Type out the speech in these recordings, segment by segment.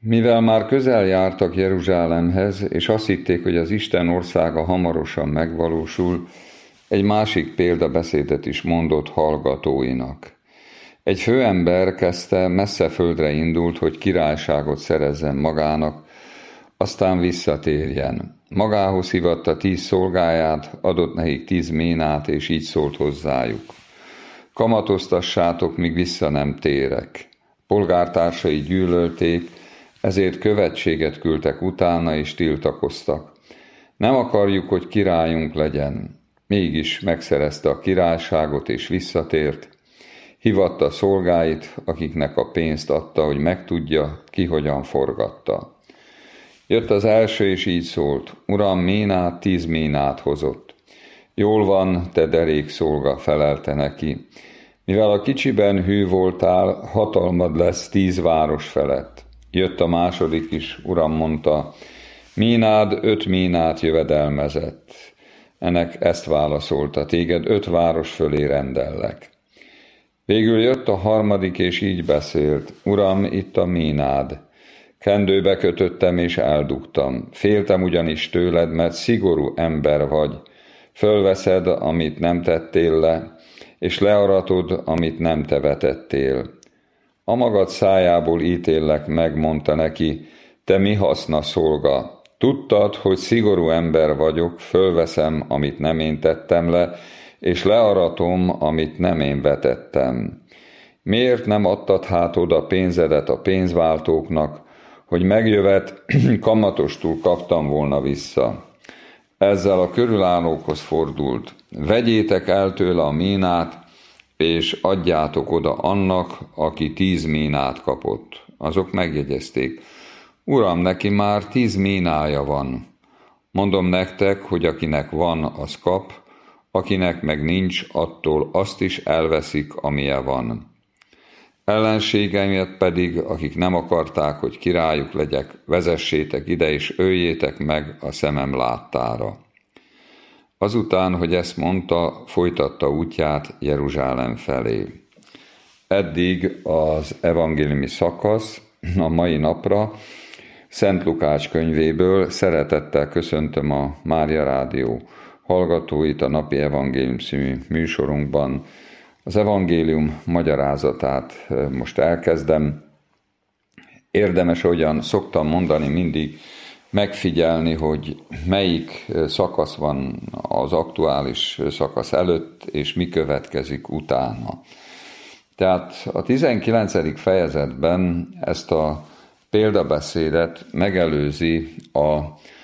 Mivel már közel jártak Jeruzsálemhez, és azt hitték, hogy az Isten országa hamarosan megvalósul, egy másik példabeszédet is mondott hallgatóinak. Egy főember kezdte messze földre indult, hogy királyságot szerezzen magának, aztán visszatérjen. Magához hívatta 10 szolgáját, adott nekik 10 ménát, és így szólt hozzájuk. Kamatoztassátok, míg vissza nem térek. Polgártársai gyűlölték, ezért követséget küldtek utána, és tiltakoztak. Nem akarjuk, hogy királyunk legyen. Mégis megszerezte a királyságot, és visszatért. Hívatta szolgáit, akiknek a pénzt adta, hogy megtudja, ki hogyan forgatta. Jött az első, és így szólt: Uram, ménát, 10 ménát hozott. Jól van, te derék szolga, felelte neki. Mivel a kicsiben hű voltál, hatalmad lesz 10 város felett. Jött a második is, Uram, mondta, ménád 5 ménát jövedelmezett. Ennek ezt válaszolta, téged 5 város fölé rendellek. Végül jött a harmadik, és így beszélt, Uram, itt a ménád. Kendőbe kötöttem, és eldugtam. Féltem ugyanis tőled, mert szigorú ember vagy. Fölveszed, amit nem tettél le, és learatod, amit nem te vetettél. A magad szájából ítéllek meg, mondta neki, te mi haszna szolga. Tudtad, hogy szigorú ember vagyok, fölveszem, amit nem én tettem le, és learatom, amit nem én vetettem. Miért nem adtad hát oda pénzedet a pénzváltóknak, hogy megjövet, kamatostul kaptam volna vissza? Ezzel a körülállókhoz fordult. Vegyétek el tőle a ménát, és adjátok oda annak, aki 10 ménát kapott. Azok megjegyezték. Uram, neki már 10 ménája van. Mondom nektek, hogy akinek van, az kap, akinek meg nincs, attól azt is elveszik, amilyen van. Ellenségeimet pedig, akik nem akarták, hogy királyuk legyek, vezessétek ide, és öljétek meg a szemem láttára. Azután, hogy ezt mondta, folytatta útját Jeruzsálem felé. Eddig az evangéliumi szakasz a mai napra Szent Lukács könyvéből. Szeretettel köszöntöm a Mária Rádió hallgatóit a napi evangélium című műsorunkban. Az evangélium magyarázatát most elkezdem. Érdemes, ahogyan szoktam mondani, mindig megfigyelni, hogy melyik szakasz van az aktuális szakasz előtt, és mi következik utána. Tehát a 19. fejezetben ezt a példabeszédet megelőzi a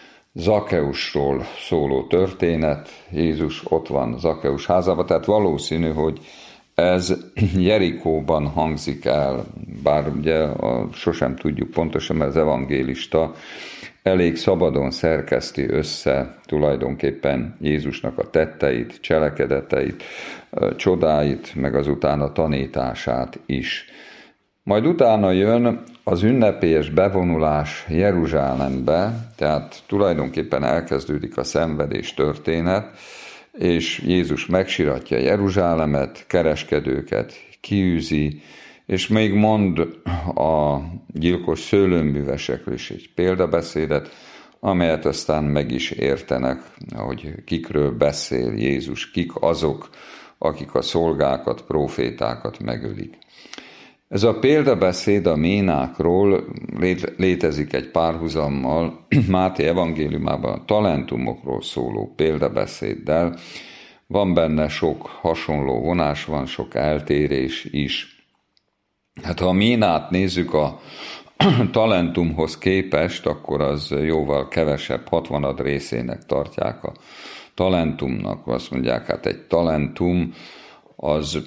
Zakkeusról szóló történet. Jézus ott van Zakkeus házában, tehát valószínű, hogy ez Jerikóban hangzik el, bár ugye sosem tudjuk pontosan, mert az evangélista elég szabadon szerkeszti össze tulajdonképpen Jézusnak a tetteit, cselekedeteit, csodáit, meg azután a tanítását is. Majd utána jön az ünnepélyes bevonulás Jeruzsálembe, tehát tulajdonképpen elkezdődik a szenvedés történet, és Jézus megsiratja Jeruzsálemet, kereskedőket kiűzi, és még mond a gyilkos szőlőművesekről is egy példabeszédet, amelyet aztán meg is értenek, hogy kikről beszél Jézus, kik azok, akik a szolgákat, prófétákat megölik. Ez a példabeszéd a ménákról létezik egy párhuzammal Máté evangéliumában a talentumokról szóló példabeszéddel. Van benne sok hasonló vonás, van sok eltérés is. Hát ha a ménát nézzük a talentumhoz képest, akkor az jóval kevesebb, 60 részének tartják a talentumnak. Azt mondják, hát egy talentum az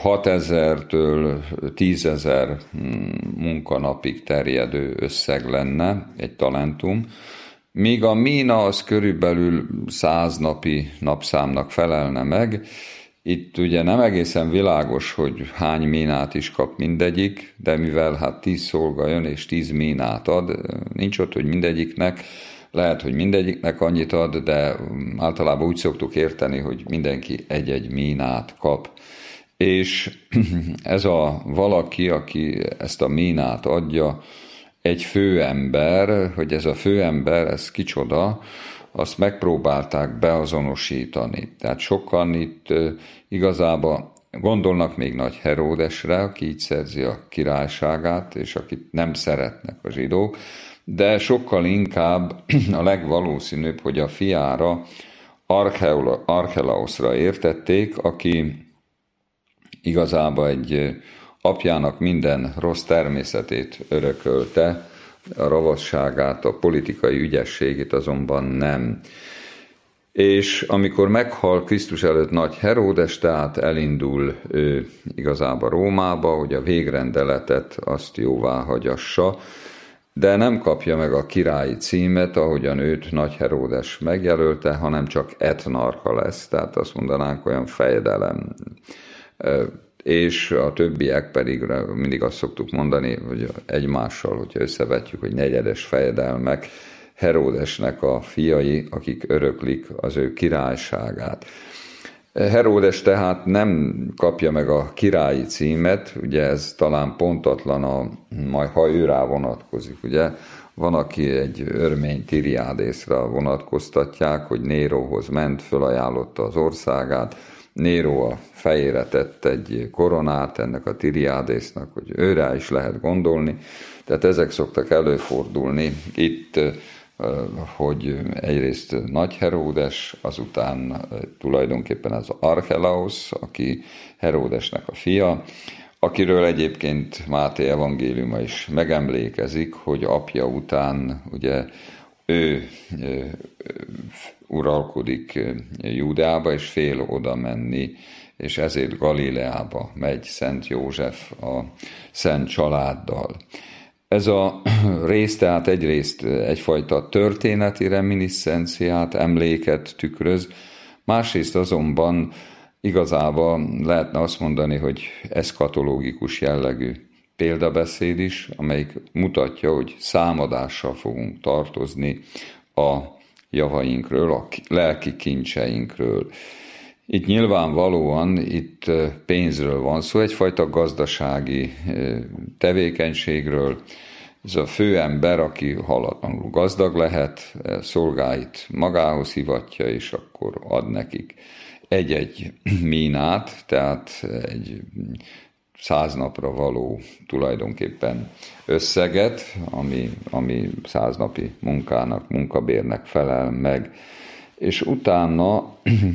6000-től 10.000 munkanapig terjedő összeg lenne, egy talentum, míg a ména az körülbelül 100 napi napszámnak felelne meg. Itt ugye nem egészen világos, hogy hány ménát is kap mindegyik, de mivel hát 10 szolga jön és 10 ménát ad, nincs ott, hogy mindegyiknek, lehet, hogy mindegyiknek annyit ad, de általában úgy szoktuk érteni, hogy mindenki egy-egy ménát kap. És ez a valaki, aki ezt a ménát adja, egy főember, hogy ez a főember, ez kicsoda, azt megpróbálták beazonosítani. Tehát sokan itt igazából gondolnak még Nagy Heródesre, aki így szerzi a királyságát, és akit nem szeretnek a zsidók, de sokkal inkább a legvalószínűbb, hogy a fiára, Archelausra értették, aki igazából egy apjának minden rossz természetét örökölte, a ravasságát, a politikai ügyességét azonban nem. És amikor meghal Krisztus előtt Nagy Heródes, tehát elindul ő igazából Rómába, hogy a végrendeletet azt jóvá hagyassa, de nem kapja meg a királyi címet, ahogyan őt Nagy Heródes megjelölte, hanem csak etnarcha lesz, tehát azt mondanánk olyan fejedelem. És a többiek pedig mindig azt szoktuk mondani, hogy egymással, hogyha összevetjük, hogy negyedes fejedelmek, Heródesnek a fiai, akik öröklik az ő királyságát. Heródes tehát nem kapja meg a királyi címet, ugye ez talán pontatlan, majd ha ő rá vonatkozik, ugye van, aki egy örmény Tiriádészra vonatkoztatják, hogy Néróhoz ment, fölajánlotta az országát, Néró a fejére tett egy koronát ennek a Tiriádésznak, hogy őrá is lehet gondolni, tehát ezek szoktak előfordulni itt, hogy egyrészt Nagy Heródes, azután tulajdonképpen az Archelaus, aki Heródesnek a fia, akiről egyébként Máté evangéliuma is megemlékezik, hogy apja után ugye ő uralkodik Júdeába, és fél oda menni, és ezért Galileába megy Szent József a Szent családdal. Ez a rész tehát egyrészt egyfajta történeti reminiszenciát, emléket tükröz, másrészt azonban igazából lehetne azt mondani, hogy eszkatológikus jellegű példabeszéd is, amelyik mutatja, hogy számadással fogunk tartozni a javainkról, a lelki kincseinkről. Itt nyilvánvalóan itt pénzről van szó, egyfajta gazdasági tevékenységről. Ez a főember, aki halatlanul gazdag lehet, szolgáit magához hivatja, és akkor ad nekik egy-egy mínát, tehát egy 100 napra való tulajdonképpen összeget, ami 100 napi munkának, munkabérnek felel meg. És utána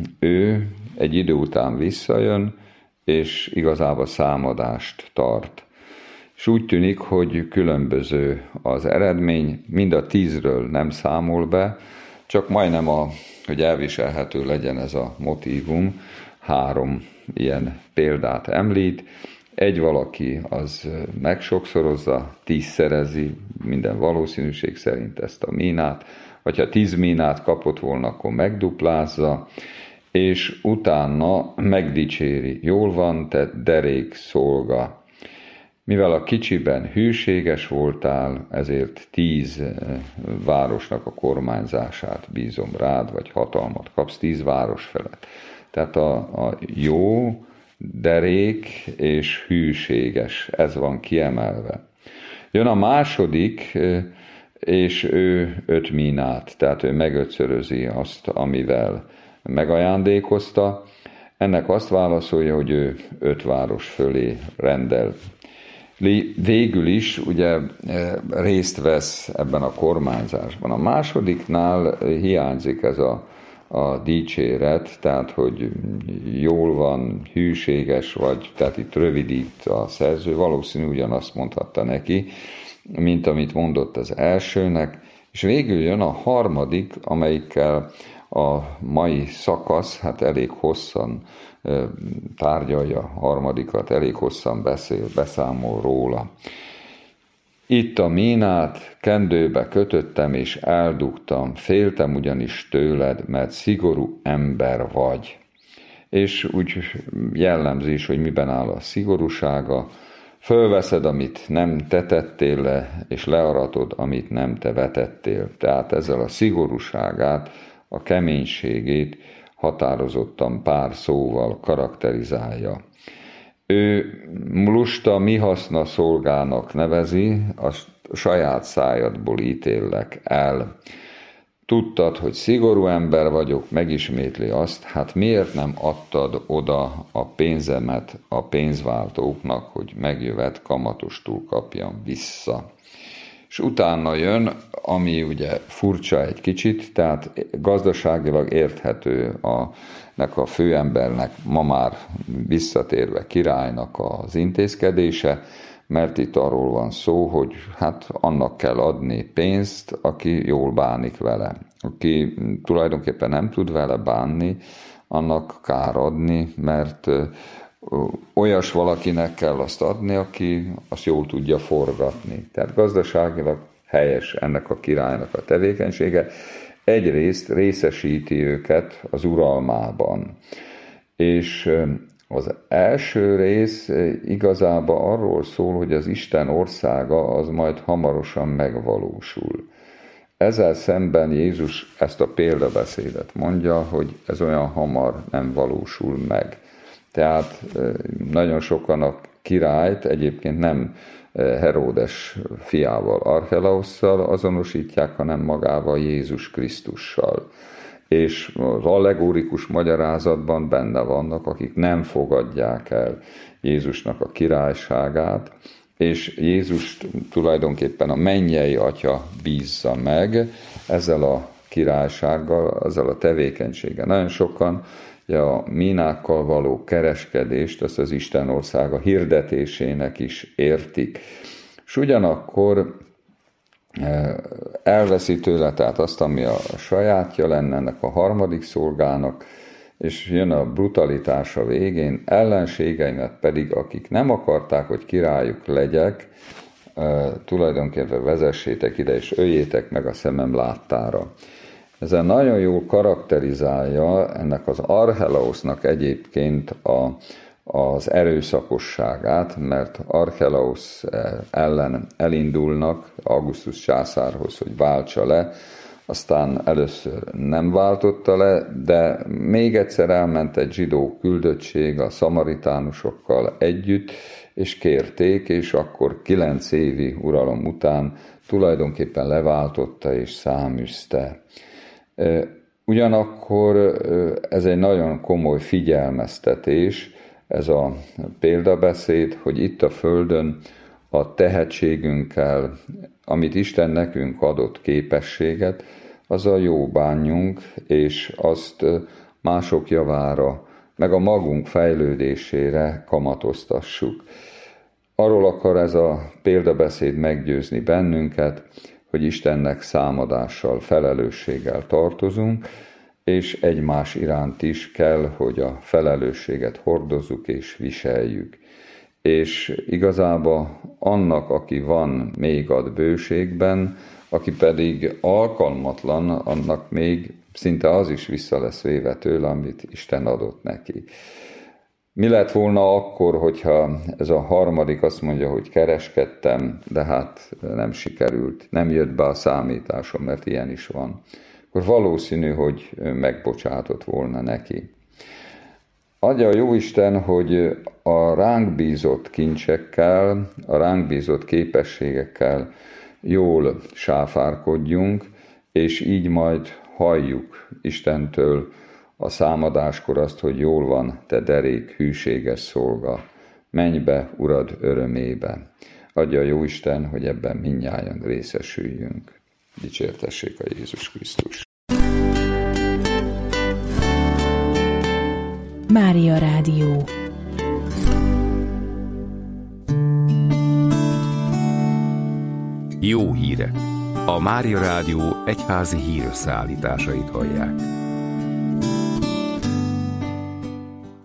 ő egy idő után visszajön, és igazából számadást tart. És úgy tűnik, hogy különböző az eredmény, mind a 10-ről nem számol be, csak majdnem, hogy elviselhető legyen ez a motívum, 3 ilyen példát említ. Egy valaki az megsokszorozza, 10-szerezi minden valószínűség szerint ezt a mínát, vagy ha 10 mínát kapott volna, akkor megduplázza, és utána megdicséri. Jól van, te derék szolga. Mivel a kicsiben hűséges voltál, ezért 10 városnak a kormányzását bízom rád, vagy hatalmat kapsz 10 város felett. Tehát a jó, derék és hűséges, ez van kiemelve. Jön a második, és ő 5 mínát, tehát ő megötszörözi azt, amivel megajándékozta. Ennek azt válaszolja, hogy ő 5 város fölé rendel. Végül is ugye részt vesz ebben a kormányzásban. A másodiknál hiányzik ez a dicséret, tehát hogy jól van, hűséges vagy, tehát itt rövidít a szerző, valószínű ugyanazt mondhatta neki, mint amit mondott az elsőnek, és végül jön a harmadik, amelyikkel a mai szakasz, hát elég hosszan tárgyalja a harmadikat, elég hosszan beszámol róla. Itt a mínát kendőbe kötöttem és eldugtam, féltem ugyanis tőled, mert szigorú ember vagy. És úgy jellemzi is, hogy miben áll a szigorúsága. Fölveszed, amit nem te tettél le, és learatod, amit nem te vetettél. Tehát ezzel a szigorúságát, a keménységét határozottan pár szóval karakterizálja. Ő lusta mi haszna szolgának nevezi saját szájadból ítéllek el. Tudtad, hogy szigorú ember vagyok, megismétli azt, hát miért nem adtad oda a pénzemet a pénzváltóknak, hogy megjövet kamatostul kapjam vissza. És utána jön, ami ugye furcsa egy kicsit, tehát gazdaságilag érthető a főembernek, ma már visszatérve királynak az intézkedése, mert itt arról van szó, hogy hát annak kell adni pénzt, aki jól bánik vele. Aki tulajdonképpen nem tud vele bánni, annak kár adni, mert olyas valakinek kell azt adni, aki azt jól tudja forgatni. Tehát gazdaságilag helyes ennek a királynak a tevékenysége. Egyrészt részesíti őket az uralmában. És az első rész igazából arról szól, hogy az Isten országa az majd hamarosan megvalósul. Ezzel szemben Jézus ezt a példabeszédet mondja, hogy ez olyan hamar nem valósul meg. Tehát nagyon sokan a királyt egyébként nem Heródes fiával, Archelaosszal azonosítják, hanem magával Jézus Krisztussal. És az allegórikus magyarázatban benne vannak, akik nem fogadják el Jézusnak a királyságát, és Jézus tulajdonképpen a mennyei Atya bízza meg ezzel a királysággal, ezzel a tevékenységgel. Nagyon sokan a mínákkal való kereskedést, azt az Isten országa hirdetésének is értik. És ugyanakkor elveszi tőle tehát azt, ami a sajátja lenne ennek a harmadik szolgának, és jön a brutalitása végén, ellenségeimet pedig, akik nem akarták, hogy királyuk legyek, tulajdonképpen vezessétek ide, és öljétek meg a szemem láttára. Ezzel nagyon jól karakterizálja ennek az Archelaosznak egyébként az erőszakosságát, mert Archelaosz ellen elindulnak Augustus császárhoz, hogy váltsa le, aztán először nem váltotta le, de még egyszer elment egy zsidó küldöttség a szamaritánusokkal együtt, és kérték, és akkor 9 évi uralom után tulajdonképpen leváltotta és száműzte. Ugyanakkor ez egy nagyon komoly figyelmeztetés, ez a példabeszéd, hogy itt a földön a tehetségünkkel, amit Isten nekünk adott képességet, azzal jó bánjunk, és azt mások javára, meg a magunk fejlődésére kamatoztassuk. Arról akar ez a példabeszéd meggyőzni bennünket, hogy Istennek számadással, felelősséggel tartozunk, és egymás iránt is kell, hogy a felelősséget hordozzuk és viseljük. És igazából annak, aki van, még ad bőségben, aki pedig alkalmatlan, annak még szinte az is vissza lesz véve tőle, amit Isten adott neki. Mi lett volna akkor, hogyha ez a harmadik azt mondja, hogy kereskedtem, de hát nem sikerült, nem jött be a számításom, mert ilyen is van. Akkor valószínű, hogy megbocsátott volna neki. Adja a Jóisten, hogy a ránk bízott kincsekkel, a ránk bízott képességekkel jól sáfárkodjunk, és így majd halljuk Istentől a számadáskor azt, hogy jól van, te derék, hűséges szolga, menj be, Urad örömébe. Adja a Jóisten, hogy ebben mindnyájan részesüljünk. Dicsértessék a Jézus Krisztus. Mária Rádió. Jó hírek! A Mária Rádió egyházi hírösszeállításait hallják.